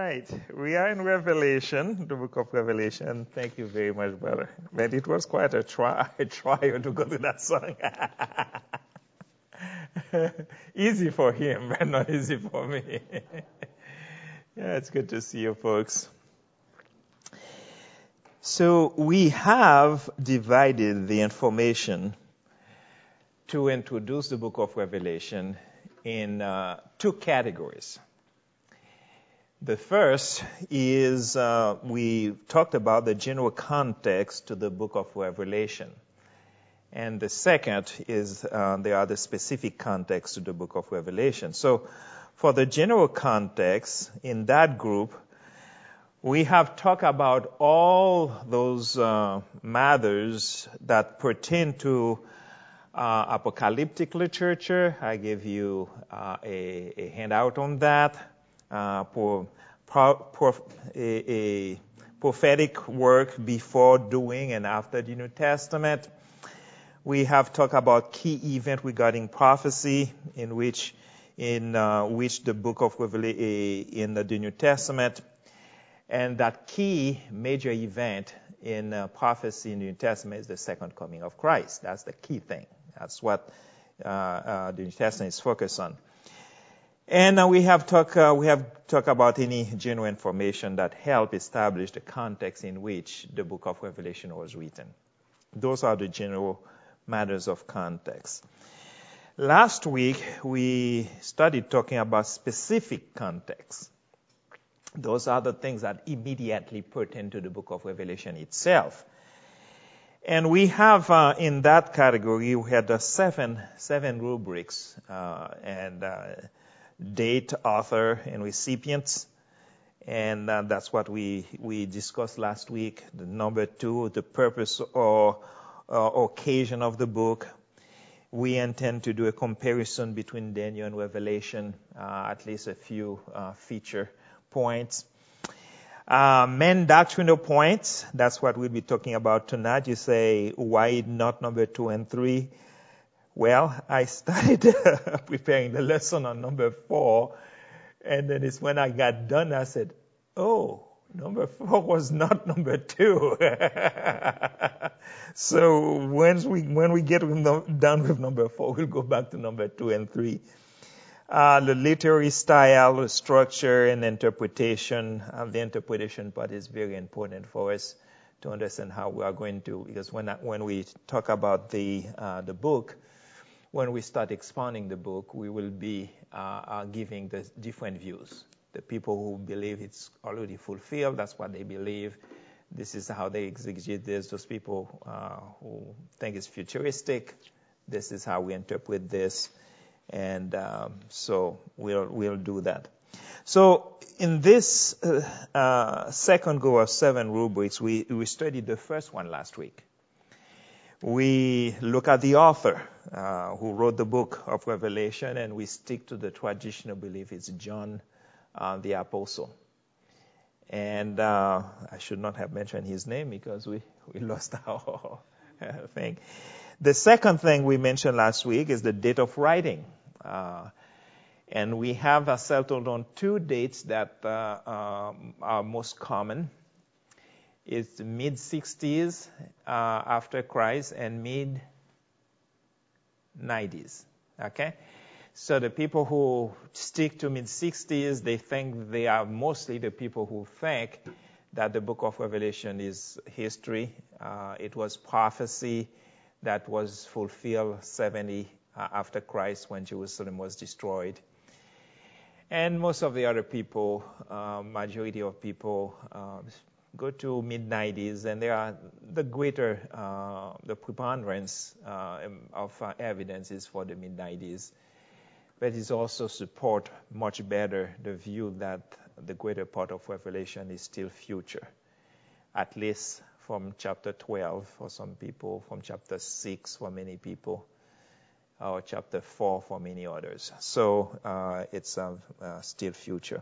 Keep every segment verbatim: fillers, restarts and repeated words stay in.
right. We are in Revelation, the book of Revelation. Thank you very much, brother. But it was quite a try, a trial to go to that song. Easy for him, but not easy for me. Yeah, it's good to see you folks. So we have divided the information to introduce the book of Revelation in uh, two categories. The first is uh, we talked about the general context to the book of Revelation. And the second is uh, there are the specific context to the book of Revelation. So for the general context, in that group, we have talked about all those uh, matters that pertain to uh, apocalyptic literature. I gave you uh, a, a handout on that. Uh, for, for a, a prophetic work before, during, and after the New Testament. We have talked about key event regarding prophecy, in which in uh, which the book of Revelation in the New Testament, and that key major event in uh, prophecy in the New Testament is the second coming of Christ. That's the key thing. That's what uh, uh, the New Testament is focused on. And uh, we have talked uh, we have talked about any general information that help establish the context in which the book of Revelation was written. Those are the general matters of context. Last week we started talking about specific context. Those are the things that immediately pertain to the book of Revelation itself. And we have uh, in that category we had uh, seven seven rubrics uh, and. Uh, date, author, and recipients. And uh, that's what we, we discussed last week. The number two, the purpose or, or occasion of the book. We intend to do a comparison between Daniel and Revelation, uh, at least a few uh, feature points. Uh, main doctrinal points, that's what we'll be talking about tonight. You say, why not number two and three? Well, I started preparing the lesson on number four, and then it's when I got done, I said, oh, number four was not number two. So when we, when we get done with number four, we'll go back to number two and three. Uh, the literary style, the structure, and interpretation. Uh, the interpretation part is very important for us to understand how we are going to, because when, when we talk about the, uh, the book, when we start expounding the book, we will be uh, uh, giving the different views. The people who believe it's already fulfilled, that's what they believe. This is how they exegete this. Those people uh, who think it's futuristic, this is how we interpret this. And um, so we'll we'll do that. So in this uh, uh, second go of seven rubrics, we, we studied the first one last week. We look at the author uh, who wrote the book of Revelation, and we stick to the traditional belief it's John uh, the Apostle. And uh, I should not have mentioned his name because we, we lost our thing. The second thing we mentioned last week is the date of writing. Uh, and we have uh, settled on two dates that uh, um, are most common. It's the mid-sixties uh, after Christ and mid-nineties. Okay? So the people who stick to mid-sixties, they think they are mostly the people who think that the book of Revelation is history. Uh, it was prophecy that was fulfilled seventy uh, after Christ when Jerusalem was destroyed. And most of the other people, uh, majority of people, uh, go to mid-nineties, and there are the greater, uh, the preponderance uh, of uh, evidence is for the mid-nineties. But it also support much better the view that the greater part of Revelation is still future, at least from chapter twelve for some people, from chapter six for many people, or chapter four for many others. So uh, it's uh, uh, still future.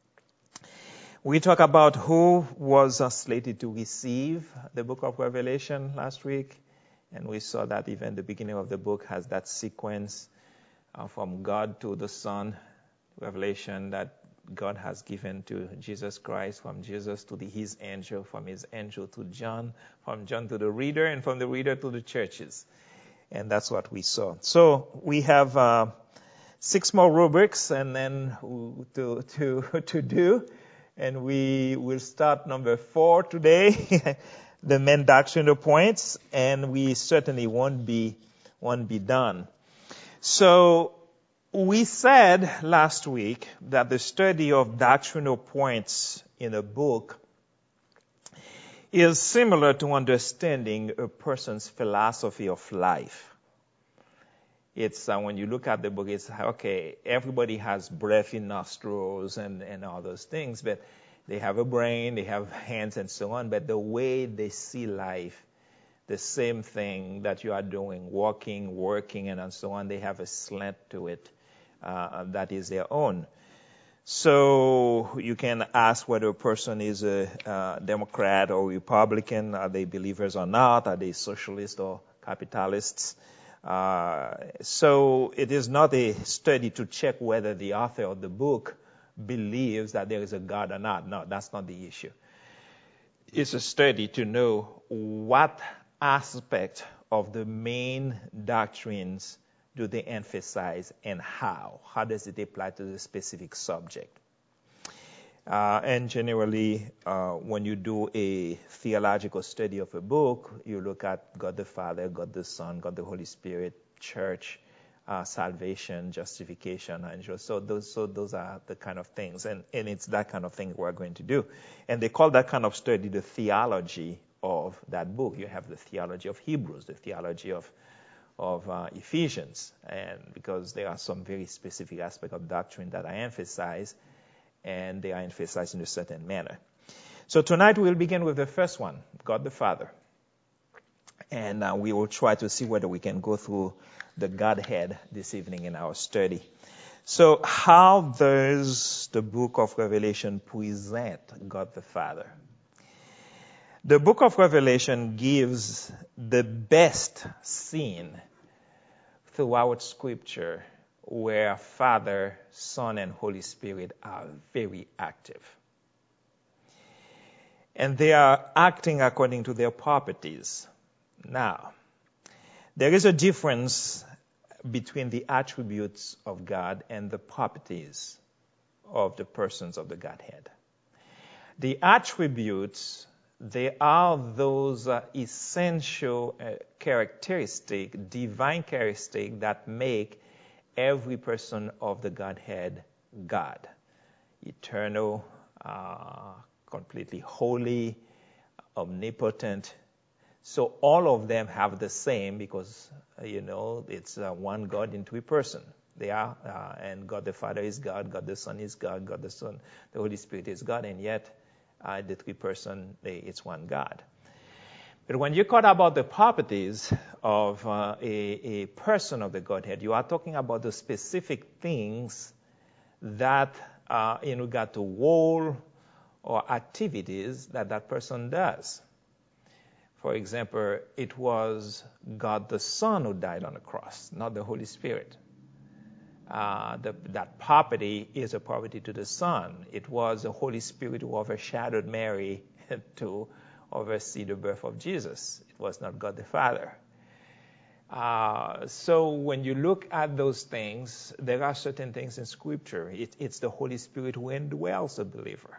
We talked about who was uh, slated to receive the book of Revelation last week, and we saw that even the beginning of the book has that sequence uh, from God to the Son, Revelation, that God has given to Jesus Christ, from Jesus to the, his angel, from his angel to John, from John to the reader, and from the reader to the churches. And that's what we saw. So we have uh, six more rubrics and then to to to do, and we will start number four today, the main doctrinal points, and we certainly won't be won't be done. So we said last week that the study of doctrinal points in a book is similar to understanding a person's philosophy of life. It's uh, when you look at the book, it's okay, everybody has breath in nostrils and, and all those things, but they have a brain, they have hands and so on, but the way they see life, the same thing that you are doing, walking, working, and so on, they have a slant to it uh, that is their own. So you can ask whether a person is a uh, Democrat or Republican. Are they believers or not? Are they socialists or capitalists? Uh, so it is not a study to check whether the author of the book believes that there is a God or not. No, that's not the issue. It's a study to know what aspect of the main doctrines do they emphasize and how. How does it apply to the specific subject? Uh, and generally, uh, when you do a theological study of a book, you look at God the Father, God the Son, God the Holy Spirit, church, uh, salvation, justification, angels. So those, so those are the kind of things, and, and it's that kind of thing we're going to do. And they call that kind of study the theology of that book. You have the theology of Hebrews, the theology of of uh, Ephesians, and because there are some very specific aspects of doctrine that I emphasize, and they are emphasized in a certain manner. So tonight we'll begin with the first one, God the Father. And uh, we will try to see whether we can go through the Godhead this evening in our study. So how does the book of Revelation present God the Father? The book of Revelation gives the best scene throughout Scripture where Father, Son, and Holy Spirit are very active. And they are acting according to their properties. Now, there is a difference between the attributes of God and the properties of the persons of the Godhead. The attributes, they are those uh, essential uh, characteristics, divine characteristics that make every person of the Godhead God. Eternal, uh, completely holy, omnipotent. So all of them have the same because, uh, you know, it's uh, one God in three persons. They are, uh, and God the Father is God, God the Son is God, God the Son, the Holy Spirit is God, and yet Uh, the three person, they, it's one God. But when you talk about the properties of uh, a, a person of the Godhead, you are talking about the specific things that, uh, in regard to role or activities that that person does. For example, it was God the Son who died on the cross, not the Holy Spirit. Uh, the, that property is a property to the Son. It was the Holy Spirit who overshadowed Mary to oversee the birth of Jesus. It was not God the Father. Uh, so when you look at those things, there are certain things in Scripture. It, it's the Holy Spirit who indwells a believer.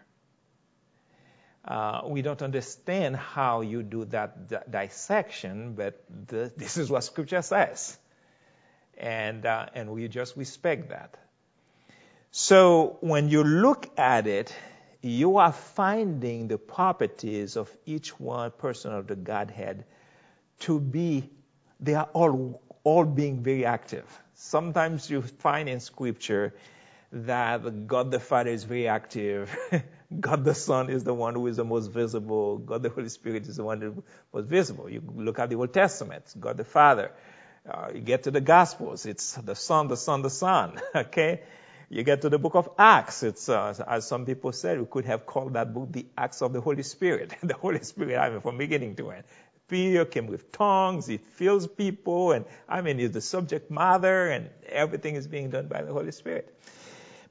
Uh, we don't understand how you do that, that dissection, but the, this is what Scripture says. And uh, and we just respect that. So when you look at it, you are finding the properties of each one person of the Godhead to be, they are all all being very active. Sometimes you find in Scripture that God the Father is very active. God the Son is the one who is the most visible. God the Holy Spirit is the one who is most visible. You look at the Old Testament, God the Father. Uh, you get to the Gospels, it's the Son, the Son, the Son, okay? You get to the book of Acts, it's, uh, as some people said, we could have called that book the Acts of the Holy Spirit. The Holy Spirit, I mean, from beginning to end. Peter came with tongues, he fills people, and I mean, he's the subject matter, and everything is being done by the Holy Spirit.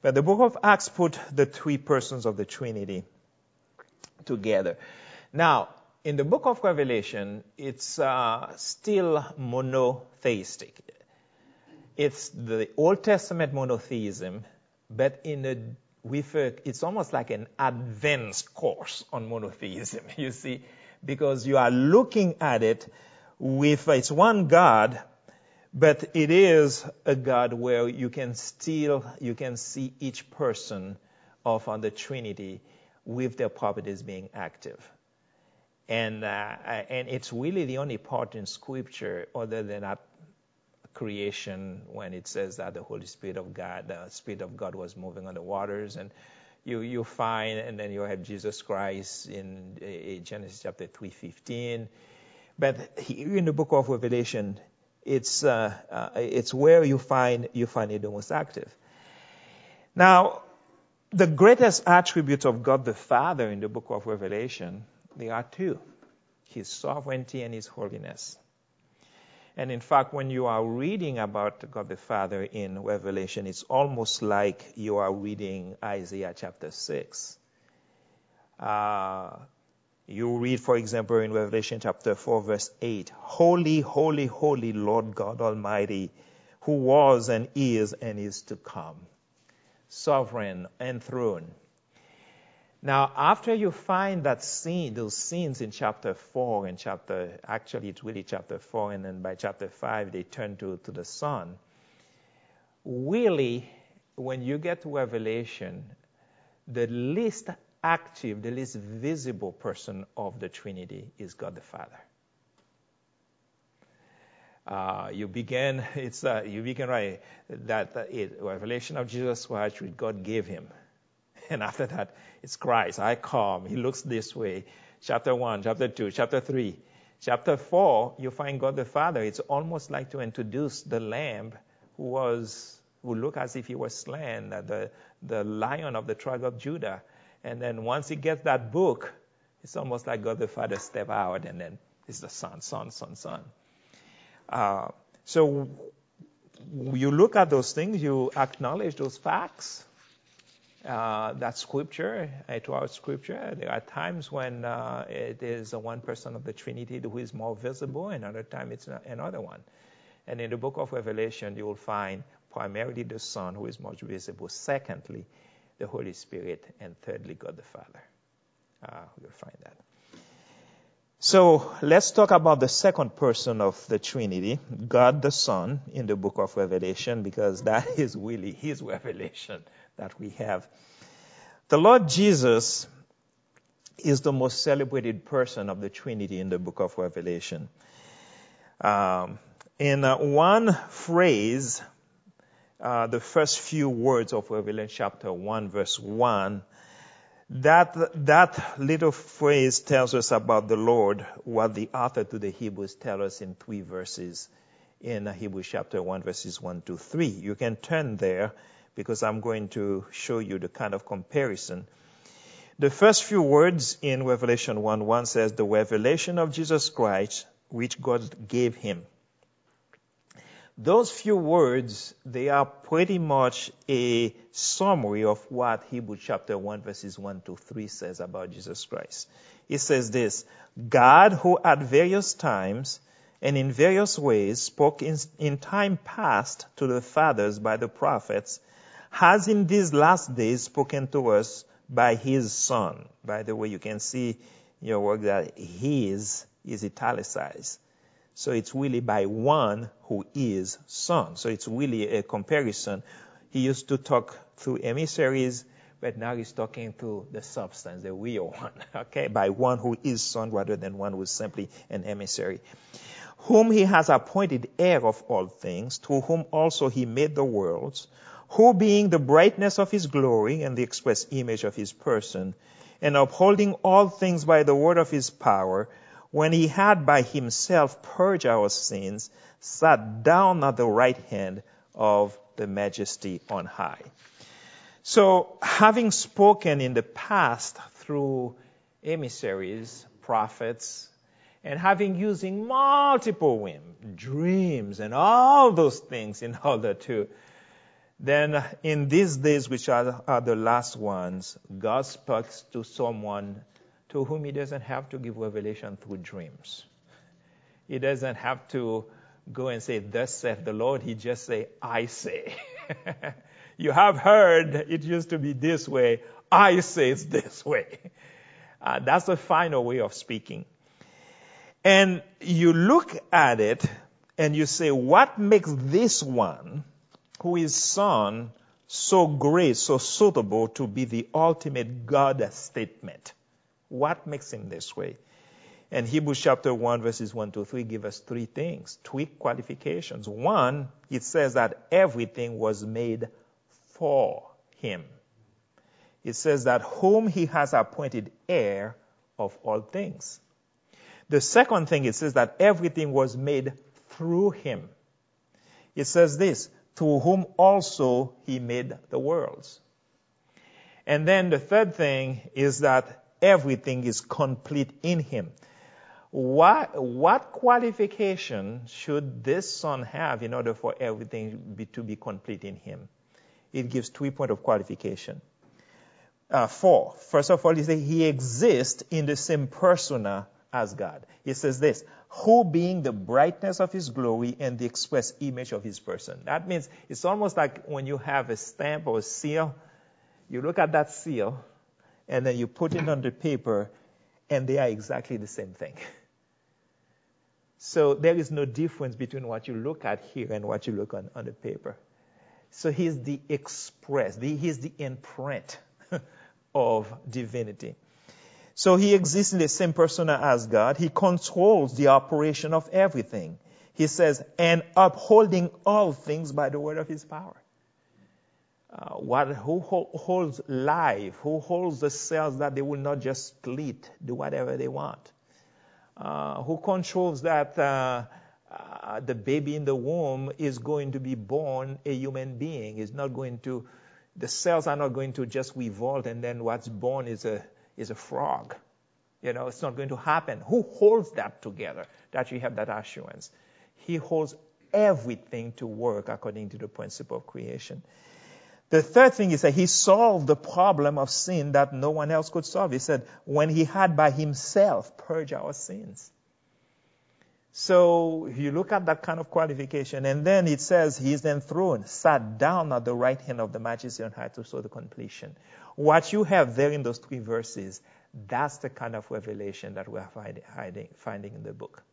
But the book of Acts put the three persons of the Trinity together. Now, in the book of Revelation, it's uh, still monotheistic. It's the Old Testament monotheism, but in a, with a, it's almost like an advanced course on monotheism, you see, because you are looking at it with, it's one God, but it is a God where you can still, you can see each person of on the Trinity with their properties being active. And, uh, and it's really the only part in Scripture other than that creation when it says that the Holy Spirit of God, the Spirit of God was moving on the waters. And you, you find, and then you have Jesus Christ in uh, Genesis chapter three fifteen. But here in the book of Revelation, it's, uh, uh, it's where you find, you find it the most active. Now, the greatest attribute of God the Father in the book of Revelation, there are two: His sovereignty and His holiness. And in fact, when you are reading about God the Father in Revelation, it's almost like you are reading Isaiah chapter six. Uh, you read, for example, in Revelation chapter four, verse eight, Holy, holy, holy Lord God Almighty, who was and is and is to come. Sovereign, enthroned. Now, after you find that scene, those scenes in chapter four and chapter, actually it's really chapter four, and then by chapter five they turn to, to the Son. Really, when you get to Revelation, the least active, the least visible person of the Trinity is God the Father. Uh, you begin, it's uh, you begin right that uh, it, revelation of Jesus Christ, which God gave him. And after that, it's Christ. I come. He looks this way. Chapter one, chapter two, chapter three. Chapter four, you find God the Father. It's almost like to introduce the Lamb who was, who looked as if he was slain, the, the Lion of the tribe of Judah. And then once he gets that book, it's almost like God the Father step out, and then it's the Son, Son, Son, Son. Uh, so you look at those things, you acknowledge those facts. Uh, that scripture, uh, throughout scripture, there are times when uh, it is one person of the Trinity who is more visible, and another time it's another one. And in the book of Revelation, you will find primarily the Son who is most visible, secondly, the Holy Spirit, and thirdly, God the Father. Uh, you'll find that. So let's talk about the second person of the Trinity, God the Son, in the book of Revelation, because that is really his revelation that we have. The Lord Jesus is the most celebrated person of the Trinity in the book of Revelation. Um, in uh, one phrase, uh, the first few words of Revelation chapter one, verse one, that that little phrase tells us about the Lord, what the author to the Hebrews tells us in three verses in Hebrews chapter one, verses one to three. You can turn there, because I'm going to show you the kind of comparison. The first few words in Revelation one one says, the revelation of Jesus Christ, which God gave him. Those few words, they are pretty much a summary of what Hebrews chapter one, verses one to three says about Jesus Christ. It says this: God, who at various times and in various ways spoke in, in time past to the fathers by the prophets, has in these last days spoken to us by his Son. By the way, you can see in your work that his is italicized. So it's really by one who is Son. So it's really a comparison. He used to talk through emissaries, but now he's talking through the substance, the real one. Okay, by one who is Son rather than one who is simply an emissary. Whom he has appointed heir of all things, through whom also he made the worlds, who being the brightness of his glory and the express image of his person, and upholding all things by the word of his power, when he had by himself purged our sins, sat down at the right hand of the majesty on high. So, having spoken in the past through emissaries, prophets, and having using multiple whims, dreams, and all those things in order to Then in these days, which are, are the last ones, God speaks to someone to whom he doesn't have to give revelation through dreams. He doesn't have to go and say, thus saith the Lord. He just say, I say. You have heard it used to be this way. I say it's this way. Uh, that's the final way of speaking. And you look at it and you say, what makes this one, who is Son, so great, so suitable to be the ultimate God statement? What makes him this way? And Hebrews chapter one, verses one to three give us three things, three qualifications. One, it says that everything was made for him. It says that whom he has appointed heir of all things. The second thing, it says that everything was made through him. It says this, through whom also he made the worlds. And then the third thing is that everything is complete in him. What, what qualification should this Son have in order for everything be, to be complete in him? It gives three points of qualification. Uh, four. First of all, he says he exists in the same persona as God. He says this, who being the brightness of his glory and the express image of his person. That means it's almost like when you have a stamp or a seal, you look at that seal and then you put it on the paper and they are exactly the same thing. So there is no difference between what you look at here and what you look on, on the paper. So he's the express, the, he's the imprint of divinity. So he exists in the same persona as God. He controls the operation of everything. He says, and upholding all things by the word of his power. Uh, what, who holds life? Who holds the cells that they will not just split, do whatever they want? Uh, who controls that uh, uh, the baby in the womb is going to be born a human being? Is not going to, the cells are not going to just revolt and then what's born is a is a frog. You know, it's not going to happen. Who holds that together, that you have that assurance? He holds everything to work according to the principle of creation. The third thing is that he solved the problem of sin that no one else could solve. He said, when he had by himself purged our sins. So you look at that kind of qualification, and then it says he is enthroned, sat down at the right hand of the Majesty on high to show the completion. What you have there in those three verses, that's the kind of revelation that we are finding, finding in the book.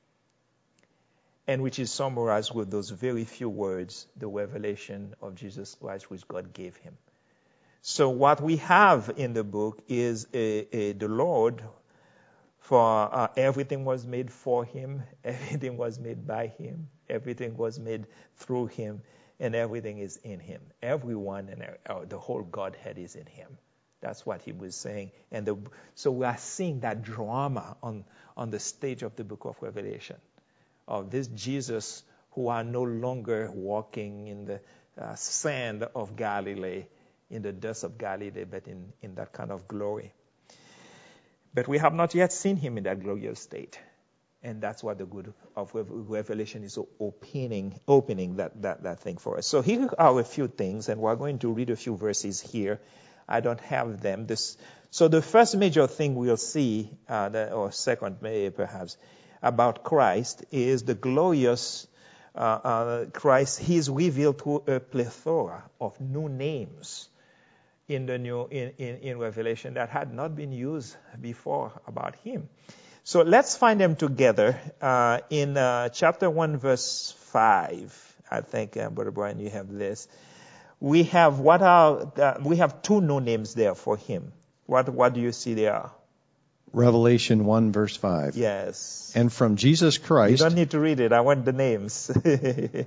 And which is summarized with those very few words, the revelation of Jesus Christ which God gave him. So what we have in the book is a, a, the Lord, for uh, everything was made for him, everything was made by him, everything was made through him, and everything is in him. Everyone and uh, the whole Godhead is in him. That's what he was saying. And the, so we are seeing that drama on, on the stage of the book of Revelation, of this Jesus who are no longer walking in the uh, sand of Galilee, in the dust of Galilee, but in, in that kind of glory. But we have not yet seen him in that glorious state. And that's what the good of Revelation is opening, opening that, that, that thing for us. So here are a few things, and we're going to read a few verses here. I don't have them. This, so the first major thing we'll see, uh, the, or second maybe perhaps, about Christ is the glorious uh, uh, Christ. He is revealed through a plethora of new names in the new in, in, in Revelation that had not been used before about him. So let's find them together uh, in uh, chapter one, verse five. I think, uh, Brother Brian, you have this. We have what are uh, we have two new names there for him. What what do you see there? Revelation one, verse five. Yes. And from Jesus Christ. You don't need to read it. I want the names. Okay.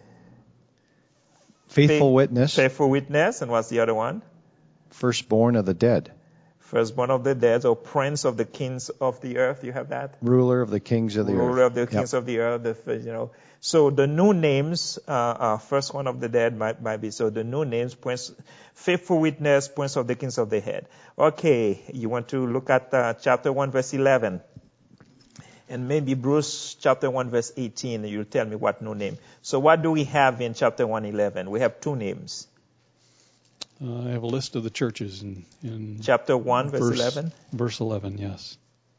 Faithful Fa- witness. Faithful witness, and what's the other one? Firstborn of the dead. Firstborn of the dead, or prince of the kings of the earth. You have that? Ruler of the kings of the Ruler earth. Ruler of the kings yep. of the earth. The, you know. So the new names, uh, uh, first one of the dead might, might be, so the new names, prince, faithful witness, prince of the kings of the head. Okay, you want to look at uh, chapter one, verse eleven. And maybe Bruce, chapter one, verse eighteen, you'll tell me what new name. So what do we have in chapter one, eleven? We have two names. Uh, I have a list of the churches in, in Chapter one, verse, verse eleven? Verse eleven, yes.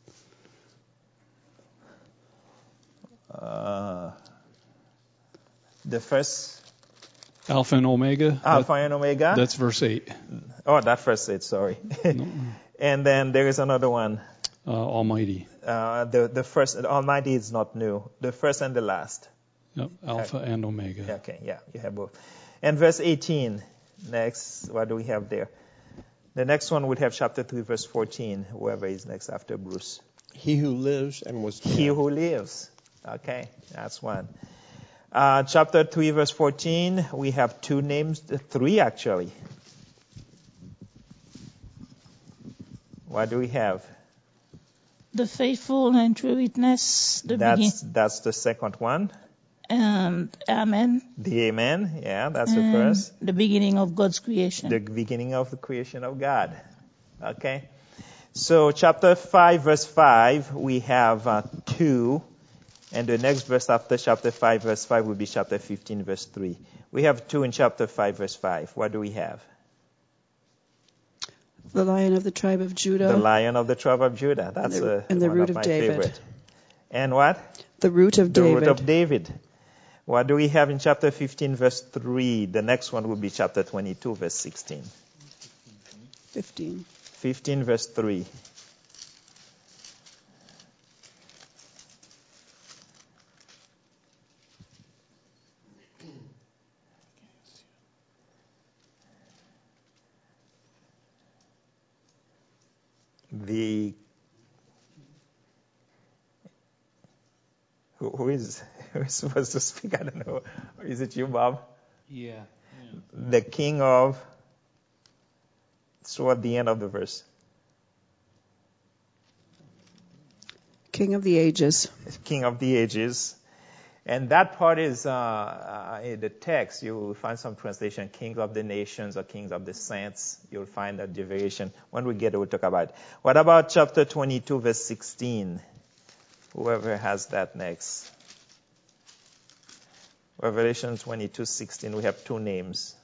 Uh, the first... Alpha and Omega. Alpha that, and Omega? That's verse eight. Oh, that verse eight, sorry. No. And then there is another one. Uh, Almighty. Uh, the, the first, Almighty is not new. The first and the last. Yep, Alpha okay. and Omega. Okay, yeah, you have both. And verse eighteen, next, what do we have there? The next one would have chapter three, verse fourteen, whoever is next after Bruce. He who lives and was dead. He who lives. Okay, that's one. Uh, chapter three, verse fourteen, we have two names, three actually. What do we have? The faithful and true witness. The that's begin- that's the second one. And Amen. The Amen, yeah, that's and the first. The beginning of God's creation. The beginning of the creation of God. Okay. So chapter five, verse five, we have uh, two. And the next verse after chapter five, verse five will be chapter fifteen, verse three. We have two in chapter five, verse five. What do we have? The Lion of the tribe of Judah. The Lion of the tribe of Judah. That's and the, a, and the one root of of my David. favorite. And what? The root of the David. The root of David. What do we have in chapter fifteen, verse three? The next one will be chapter twenty-two, verse sixteen. fifteen. fifteen, verse three. The who, who is who is supposed to speak? I don't know. Is it you, Bob? Yeah. yeah. The king of. So at the end of the verse. King of the ages. King of the ages. And that part is uh, uh, in the text. You will find some translation, King of the nations or Kings of the saints. You'll find that variation. When we get it, we'll talk about it. What about chapter twenty-two, verse sixteen? Whoever has that next. Revelation twenty-two, sixteen, we have two names.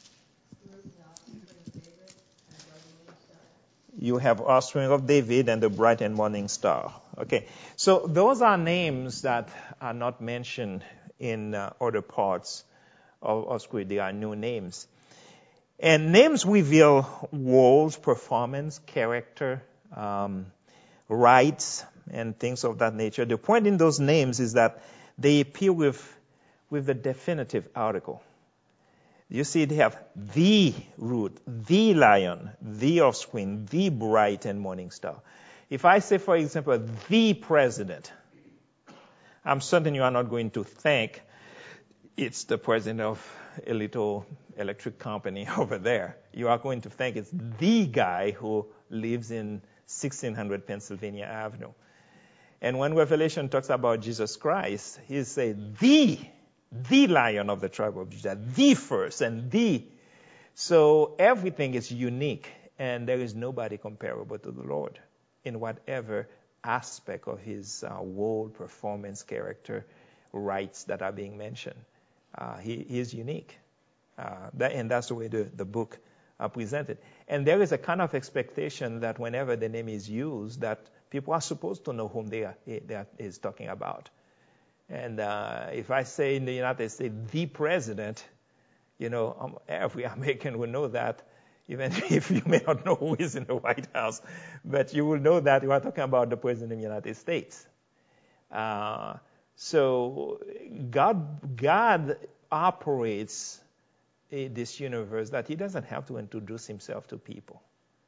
You have offspring of David and the bright and morning star. Okay, so those are names that are not mentioned in uh, other parts of, of Scripture. They are new names. And names reveal roles, performance, character, um, rights, and things of that nature. The point in those names is that they appear with, with the definitive article. You see, they have the root, the lion, the offspring, the bright and morning star. If I say, for example, the president, I'm certain you are not going to think it's the president of a little electric company over there. You are going to think it's the guy who lives in sixteen hundred Pennsylvania Avenue. And when Revelation talks about Jesus Christ, he says the The Lion of the tribe of Judah, the first and the. So everything is unique, and there is nobody comparable to the Lord in whatever aspect of his uh, role, performance, character, rights that are being mentioned. Uh, he, he is unique. Uh, that, and that's the way the, the book uh, presented. And there is a kind of expectation that whenever the name is used, that people are supposed to know whom they are, they are is talking about. And uh, if I say in the United States, the president, you know, um, every American will know that, even if you may not know who is in the White House, but you will know that you are talking about the president of the United States. Uh, so God, God operates in this universe that he doesn't have to introduce himself to people.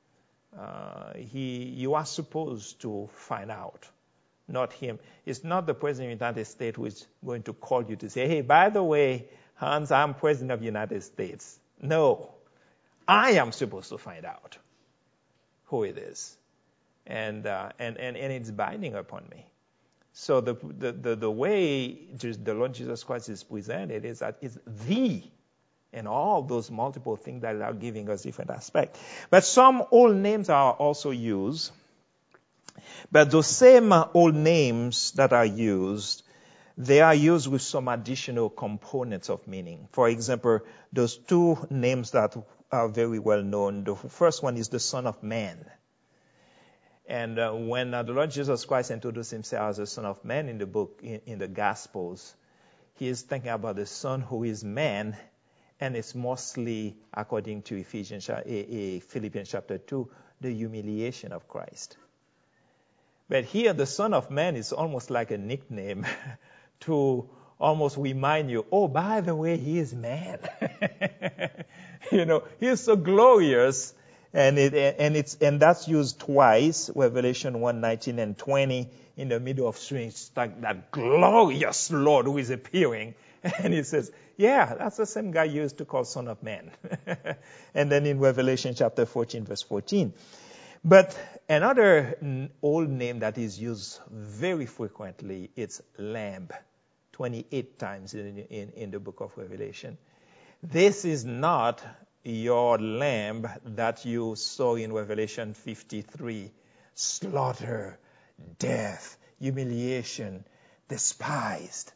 Uh, he, you are supposed to find out. Not him. It's not the president of the United States who is going to call you to say, hey, by the way, Hans, I'm president of the United States. No. I am supposed to find out who it is. And uh, and, and, and it's binding upon me. So the, the, the, the way the Lord Jesus Christ is presented is that it's the, and all those multiple things that are giving us different aspects. But some old names are also used. But those same uh, old names that are used, they are used with some additional components of meaning. For example, those two names that are very well known. The first one is the Son of Man. And uh, when uh, the Lord Jesus Christ introduced himself as the Son of Man in the book, in, in the Gospels, he is thinking about the Son who is man, and it's mostly, according to Ephesians, uh, uh, Philippians chapter two, the humiliation of Christ. But here, the Son of Man is almost like a nickname to almost remind you, oh, by the way, he is man. You know, he is so glorious, and it and it's and that's used twice, Revelation one, nineteen and twenty, in the middle of spring. It's like that glorious Lord who is appearing, and he says, yeah, that's the same guy used to call Son of Man. And then in Revelation chapter fourteen, verse fourteen. But another old name that is used very frequently, it's Lamb, twenty-eight times in, in, in the book of Revelation. This is not your lamb that you saw in Revelation fifty-three. Slaughter, death, humiliation, despised.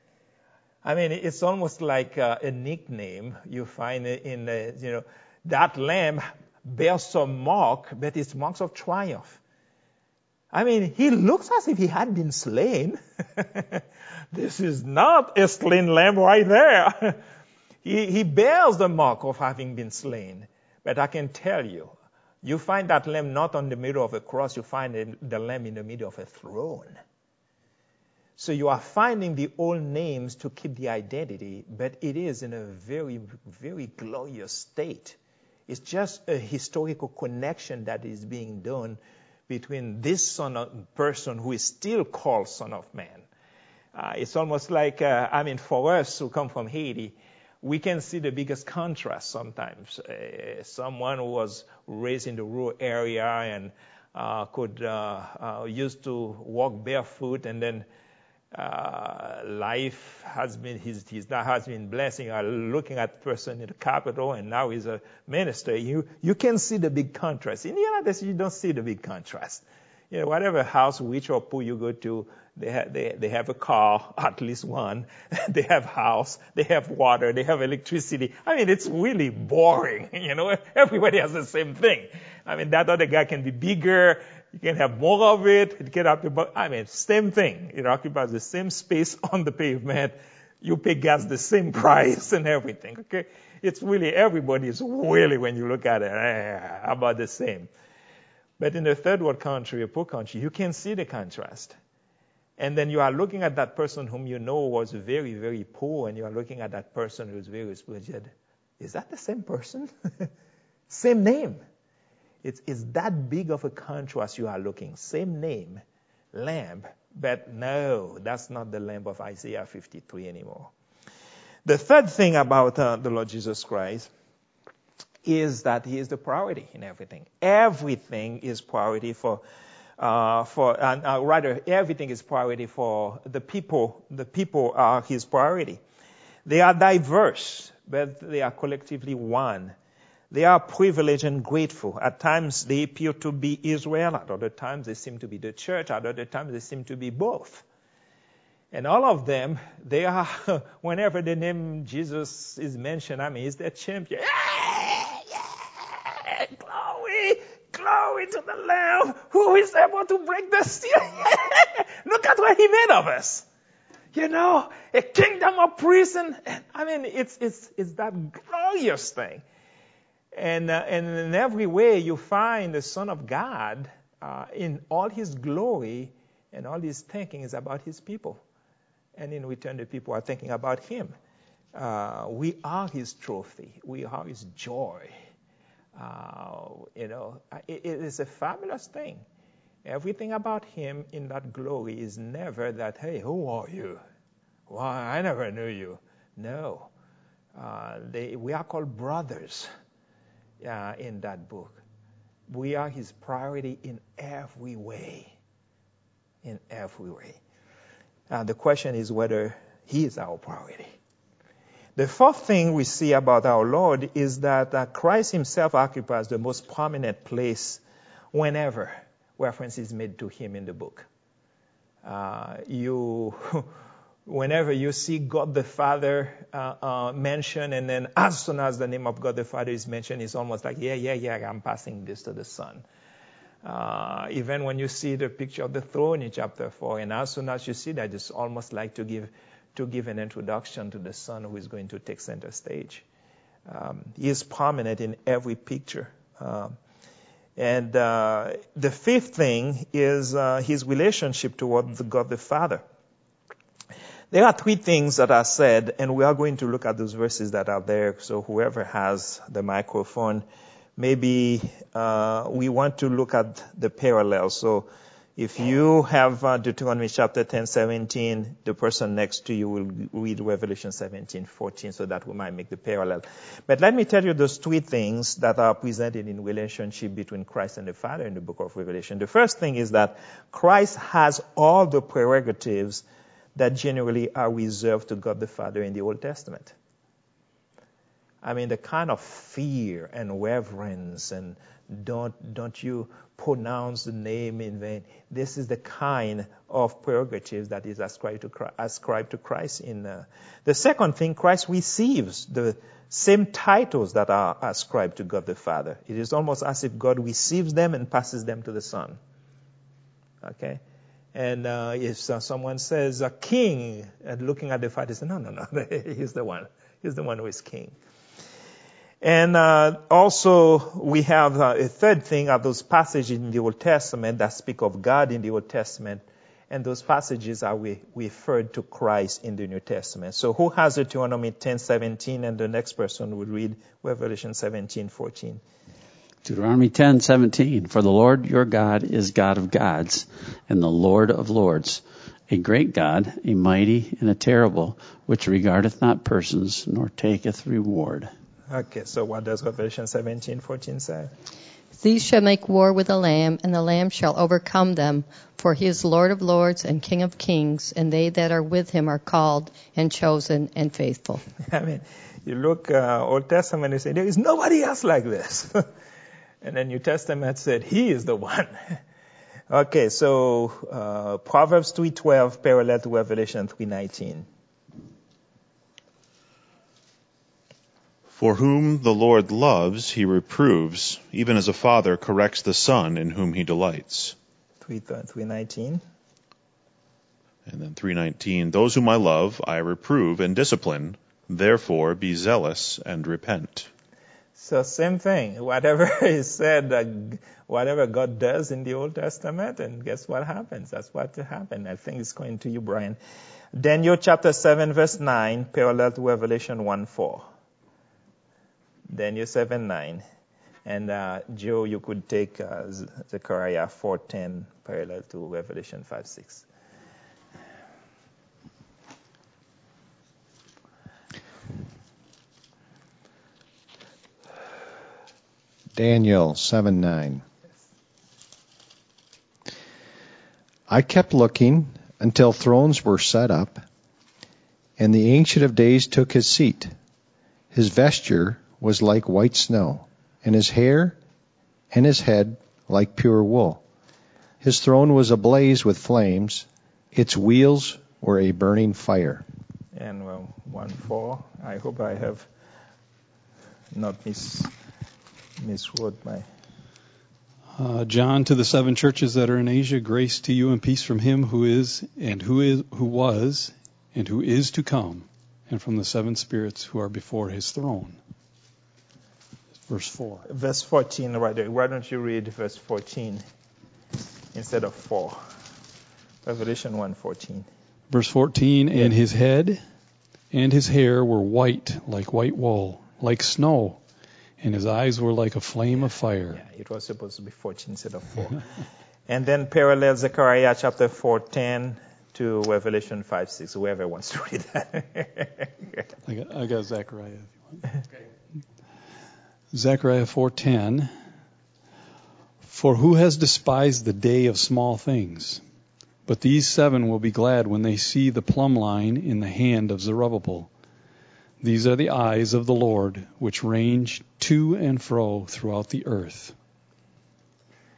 I mean, it's almost like uh, a nickname you find in, uh, you know, that lamb bears some mark, but it's marks of triumph. I mean, he looks as if he had been slain. This is not a slain lamb right there. he, he bears the mark of having been slain. But I can tell you, you find that lamb not on the middle of a cross, you find it, the lamb in the middle of a throne. So you are finding the old names to keep the identity, but it is in a very, very glorious state. It's just a historical connection that is being done between this son of person who is still called Son of Man. Uh, it's almost like, uh, I mean, for us who come from Haiti, we can see the biggest contrast sometimes. Uh, someone who was raised in the rural area and uh, could uh, uh, used to walk barefoot, and then uh, life has been his, his that has been blessing. Uh, looking at the person in the capital, and now he's a minister. You you can see the big contrast. In the United States, you don't see the big contrast. You know, whatever house, rich or poor you go to, they have, they, they have a car, at least one. They have house, they have water, they have electricity. I mean, it's really boring. You know, everybody has the same thing. I mean, that other guy can be bigger. You can have more of it. It can occupy, I mean, same thing. It occupies the same space on the pavement. You pay gas the same price and everything, okay? It's really, everybody is really, when you look at it, eh, about the same. But in a third world country, a poor country, you can see the contrast. And then you are looking at that person whom you know was very, very poor, and you are looking at that person who's very spiritual. Is that the same person? Same name. It's, it's that big of a contrast you are looking. Same name, lamb, but no, that's not the lamb of Isaiah fifty-three anymore. The third thing about uh, the Lord Jesus Christ is that he is the priority in everything. Everything is priority for, uh, for, and uh, rather, everything is priority for the people. The people are his priority. They are diverse, but they are collectively one. They are privileged and grateful. At times they appear to be Israel. At other times they seem to be the church. At other times they seem to be both. And all of them, they are, whenever the name Jesus is mentioned, I mean, he's their champion. Yeah, yeah, glory, glory to the Lamb who is able to break the seal. Look at what he made of us. You know, a kingdom of priests. And, I mean, it's, it's, it's that glorious thing. And, uh, and in every way you find the Son of God uh, in all his glory, and all his thinking is about his people. And in return, the people are thinking about him. Uh, we are his trophy. We are his joy. Uh, you know, it, it is a fabulous thing. Everything about him in that glory is never that, hey, who are you? Why, I never knew you. No. Uh, they, we are called brothers. Uh, in that book. We are his priority in every way. In every way. Uh, the question is whether he is our priority. The fourth thing we see about our Lord is that uh, Christ himself occupies the most prominent place whenever, reference is made to him in the book. Uh, you, whenever you see God the Father uh, uh, mentioned, and then as soon as the name of God the Father is mentioned, it's almost like, yeah, yeah, yeah, I'm passing this to the Son. Uh, even when you see the picture of the throne in chapter four, and as soon as you see that, it's almost like to give to give an introduction to the Son who is going to take center stage. Um, he is prominent in every picture. Um, and uh, the fifth thing is uh, his relationship toward the God the Father. There are three things that are said, and we are going to look at those verses that are there. So whoever has the microphone, maybe uh, we want to look at the parallels. So if you have uh, Deuteronomy chapter ten, seventeen, the person next to you will read Revelation seventeen, fourteen, so that we might make the parallel. But let me tell you those three things that are presented in relationship between Christ and the Father in the book of Revelation. The first thing is that Christ has all the prerogatives that generally are reserved to God the Father in the Old Testament. I mean, the kind of fear and reverence and don't don't you pronounce the name in vain. This is the kind of prerogatives that is ascribed to Christ, ascribed to Christ. In uh, the second thing, Christ receives the same titles that are ascribed to God the Father. It is almost as if God receives them and passes them to the Son. Okay. And uh, if uh, someone says a king, and looking at the Father, say, no, no, no, he's the one. He's the one who is king. And uh, also we have uh, a third thing are those passages in the Old Testament that speak of God in the Old Testament, and those passages are we, referred to Christ in the New Testament. So who has Deuteronomy ten, seventeen, and the next person would read Revelation seventeen, fourteen. Deuteronomy ten, seventeen. For the Lord your God is God of gods and the Lord of lords, a great God, a mighty and a terrible, which regardeth not persons nor taketh reward. Okay, so what does Revelation seventeen, fourteen say? These shall make war with the Lamb, and the Lamb shall overcome them, for he is Lord of lords and King of kings, and they that are with him are called and chosen and faithful. I mean, you look uh, Old Testament, you say, there is nobody else like this. And then New Testament said, he is the one. Okay, so uh, Proverbs three twelve parallel to Revelation three nineteen. For whom the Lord loves, he reproves, even as a father corrects the son in whom he delights. three nineteen. And then three nineteen, those whom I love, I reprove and discipline. Therefore be zealous and repent. So same thing. Whatever is said, uh, whatever God does in the Old Testament, and guess what happens? That's what happened. I think it's going to you, Brian. Daniel chapter seven, verse nine, parallel to Revelation one four. Daniel seven nine. And uh, Joe, you could take uh, Zechariah four ten, parallel to Revelation five six. Daniel seven nine. I kept looking until thrones were set up, and the Ancient of Days took his seat. His vesture was like white snow, and his hair and his head like pure wool. His throne was ablaze with flames. Its wheels were a burning fire. And well, one four. I hope I have not mis miswrote my. Uh, John, to the seven churches that are in Asia, grace to you and peace from him who is and who is who was and who is to come, and from the seven spirits who are before his throne. Verse four. Verse fourteen, right there. Why don't you read verse fourteen instead of four? Revelation one fourteen. Verse fourteen, Yeah. And his head and his hair were white like white wool, like snow, and his eyes were like a flame of fire. Yeah, it was supposed to be fourteen instead of four. And then parallel Zechariah chapter four ten to Revelation five six. Whoever wants to read that. I got, I got Zechariah if you want. Okay. Zechariah four ten. For who has despised the day of small things? But these seven will be glad when they see the plumb line in the hand of Zerubbabel. These are the eyes of the Lord, which range to and fro throughout the earth.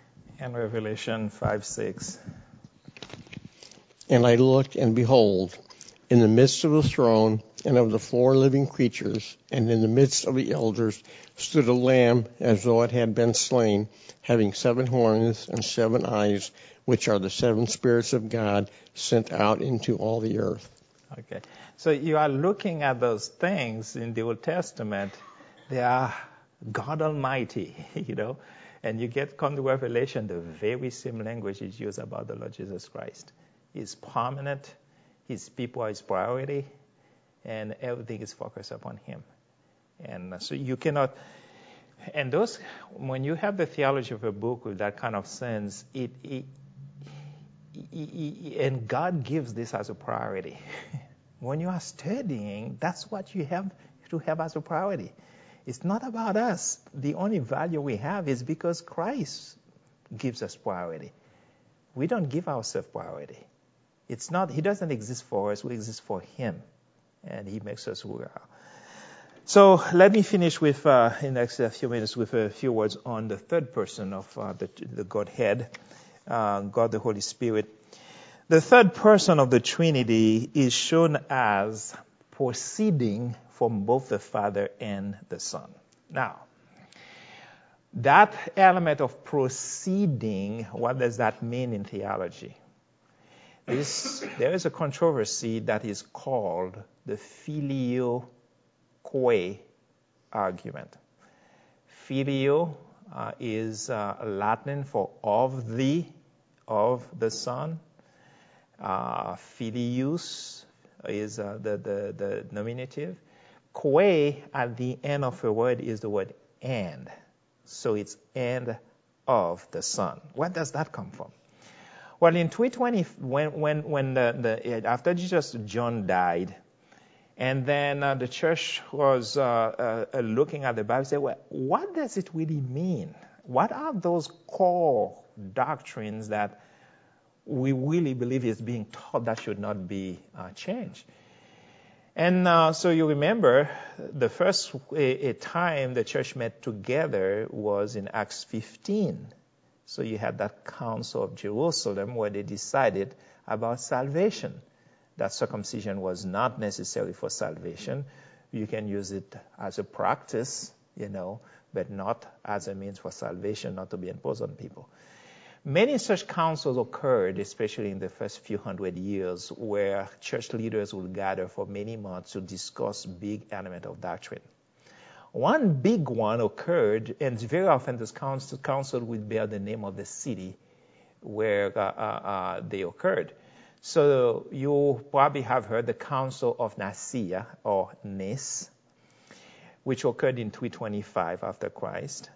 And Revelation five six. And I looked, and behold, in the midst of the throne and of the four living creatures, and in the midst of the elders, stood a lamb as though it had been slain, having seven horns and seven eyes, which are the seven spirits of God sent out into all the earth. Okay. So you are looking at those things in the Old Testament. They are God Almighty, you know. And you get come to Revelation, the very same language is used about the Lord Jesus Christ. He's prominent, his people are his priority, and everything is focused upon him. And so you cannot, and those, when you have the theology of a book with that kind of sense, it, it, it, it and God gives this as a priority. When you are studying, that's what you have to have as a priority. It's not about us. The only value we have is because Christ gives us priority. We don't give ourselves priority. It's not, he doesn't exist for us, we exist for him. And he makes us who we are. So let me finish with, uh, in the next few minutes, with a few words on the third person of uh, the, the Godhead, uh, God the Holy Spirit. The third person of the Trinity is shown as proceeding from both the Father and the Son. Now, that element of proceeding, what does that mean in theology? This, there is a controversy that is called the filioque argument. Filio uh, is uh, Latin for of the, of the Son. Uh, filius is uh, the, the, the nominative. Quae at the end of a word is the word and. So it's and of the Son. Where does that come from? Well, in three twenty, when when when the, the after Jesus, John died, and then uh, the church was uh, uh, looking at the Bible, say, well, what does it really mean? What are those core doctrines that we really believe is being taught that should not be uh, changed? And uh, so you remember the first a, a time the church met together was in Acts fifteen. So you had that Council of Jerusalem where they decided about salvation, that circumcision was not necessary for salvation. You can use it as a practice, you know, but not as a means for salvation, not to be imposed on people. Many such councils occurred, especially in the first few hundred years, where church leaders would gather for many months to discuss big elements of doctrine. One big one occurred, and very often this council, council would bear the name of the city where uh, uh, uh, they occurred. So you probably have heard the Council of Nicaea, or Nice, which occurred in three twenty-five after Christ.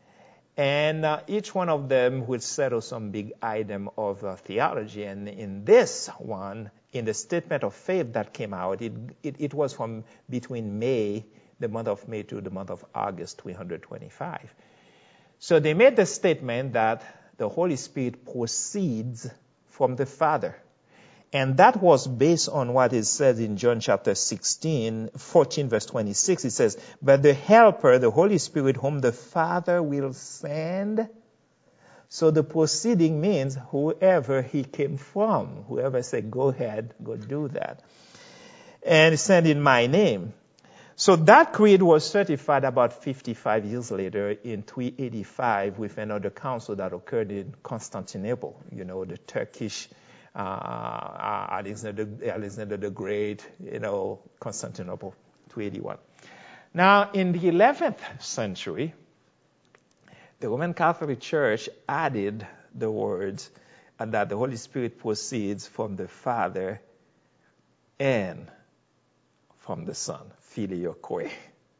And uh, each one of them would settle some big item of uh, theology. And in this one, in the statement of faith that came out, it, it, it was from between May, the month of May, to the month of August, three twenty-five. So they made the statement that the Holy Spirit proceeds from the Father. And that was based on what is said in John chapter sixteen, fourteen, verse twenty-six. It says, but the Helper, the Holy Spirit, whom the Father will send. So the proceeding means whoever he came from, whoever said, go ahead, go do that. And send in my name. So that creed was certified about fifty-five years later in three eighty-five with another council that occurred in Constantinople, you know, the Turkish uh, Alexander, Alexander the Great, you know, Constantinople, three eighty-one. Now, in the eleventh century, the Roman Catholic Church added the words and that the Holy Spirit proceeds from the Father and from the Son, filioque.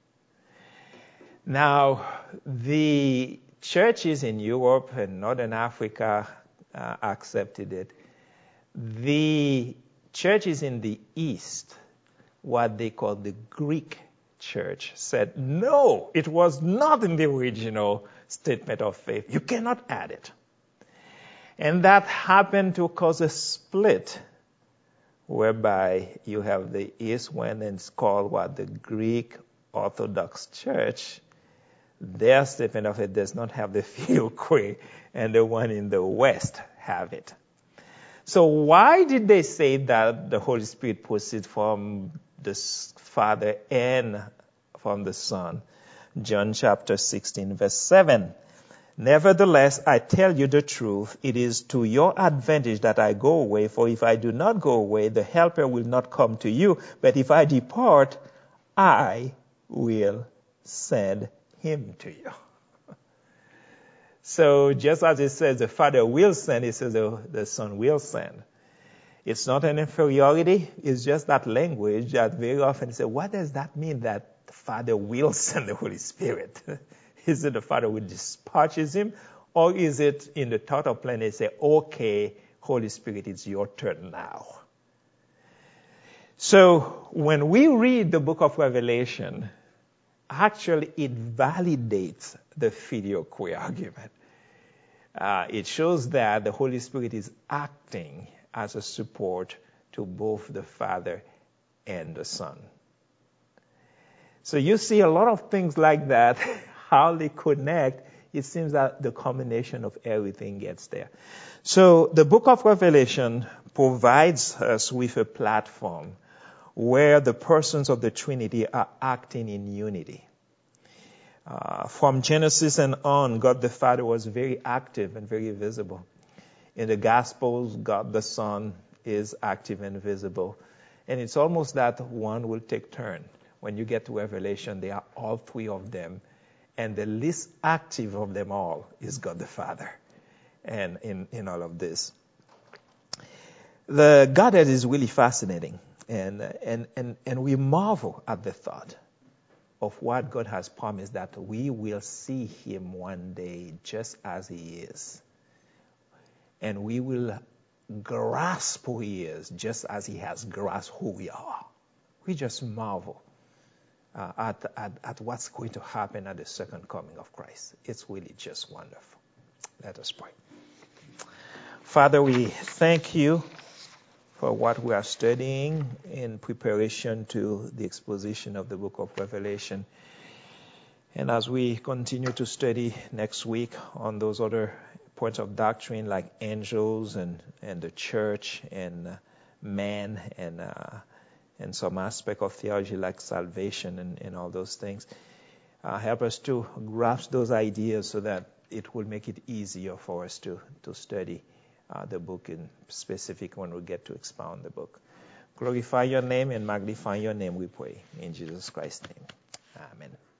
Now, the churches in Europe and Northern Africa uh, accepted it. The churches in the East, what they call the Greek church, said, no, it was not in the original statement of faith. You cannot add it. And that happened to cause a split, whereby you have the East went and it's called what? The Greek Orthodox Church. their statement of it does not have the filioque, and the one in the West have it. So why did they say that the Holy Spirit proceeds from the Father and from the Son? John chapter sixteen, verse seven. Nevertheless, I tell you the truth, it is to your advantage that I go away, for if I do not go away, the Helper will not come to you. But if I depart, I will send him to you. So just as it says the Father will send, it says the, the Son will send. It's not an inferiority, it's just that language that very often you say, what does that mean that the Father will send the Holy Spirit? Is it the Father who dispatches him? Or is it in the thought of plan they say, okay, Holy Spirit, it's your turn now. So when we read the book of Revelation, actually it validates the filioque argument. Uh, it shows that the Holy Spirit is acting as a support to both the Father and the Son. So you see a lot of things like that, how they connect. It seems that the combination of everything gets there. So the book of Revelation provides us with a platform where the persons of the Trinity are acting in unity. Uh, from Genesis and on, God the Father was very active and very visible. In the Gospels, God the Son is active and visible. And it's almost that one will take turn. When you get to Revelation, they are all three of them. And the least active of them all is God the Father. And in, in all of this. The Godhead is really fascinating. And, and, and, and we marvel at the thought of what God has promised, that we will see him one day just as he is. And we will grasp who he is just as he has grasped who we are. We just marvel uh, at, at, at what's going to happen at the second coming of Christ. It's really just wonderful. Let us pray. Father, we thank you for what we are studying in preparation to the exposition of the book of Revelation. And as we continue to study next week on those other points of doctrine like angels and, and the church and uh, man and uh, and some aspect of theology like salvation and, and all those things, uh, help us to grasp those ideas so that it will make it easier for us to, to study Uh, the book in specific when we get to expound the book. Glorify your name and magnify your name, we pray. In Jesus Christ's name. Amen.